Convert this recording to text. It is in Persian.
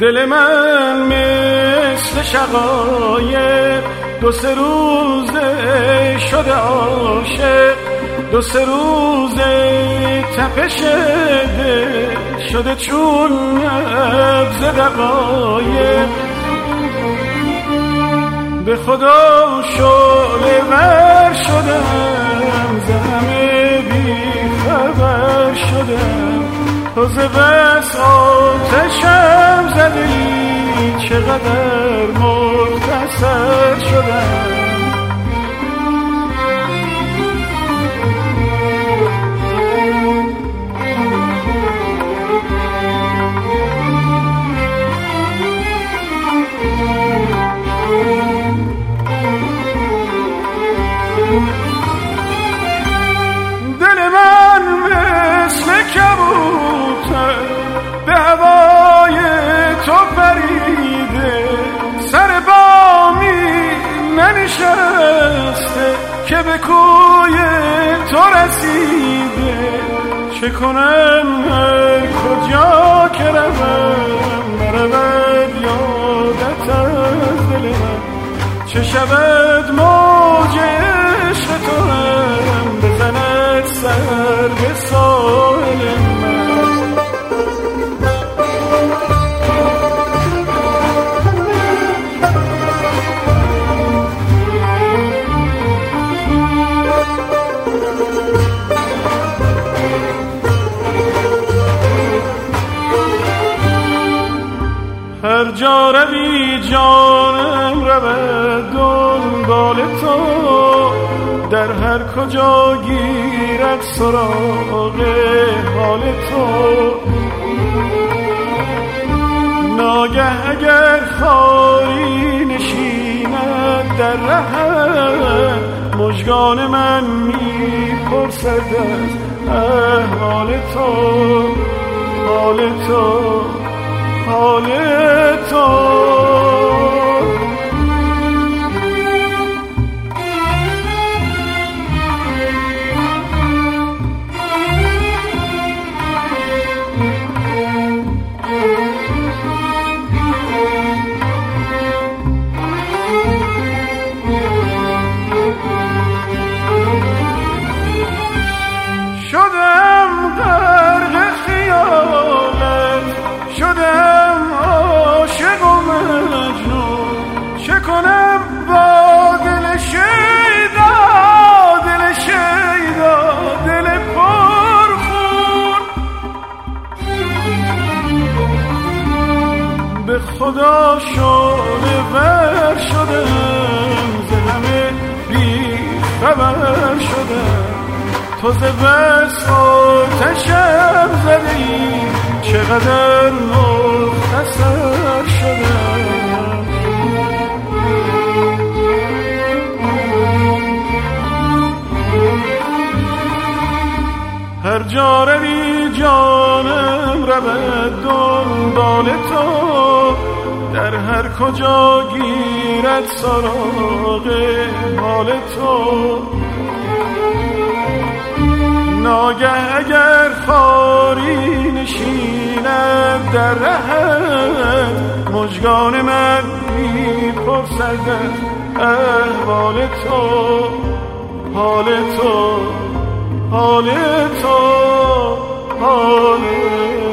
دل من مثل شقایق 2-3 روزه شده عاشق 2-3 روزه تپش دل شده چون نبض دقایق به خدا شعله ور شدم ز همه بی خبر شدم تو ز بس آتشم زدی چقدر مختصر شدم دل من مثل کبوتر به هوای تو پریده سر بامی ننشسته که به کوی تو رسیده چه کنم هر کجا که روم نرود یادت از دل من چه شود موج عشق تو هم بزند سر به ساحل من هر جا روی جانم رود دنبال تو در هر کجا گیرد سراغ حال تو ناگه اگر خاری نشیند در ره مژگان من میپرسد از احوال تو حال تو حال تو شدم غرق خیالت شدم عاشق و مجنون چه کنم با دل شیدا دل پرخون به خدا شعله ور شدم ز همه بی خبر شدم تو ز بس آتشم زدی چقدر مختصر شدم هر جا روی جانم رود دنبال تو در هر کجا گیرد سراغ حال تو ناگه اگر خاری نشیند در رهت مژگان من میپرسد احوال تو حال تو حال تو حال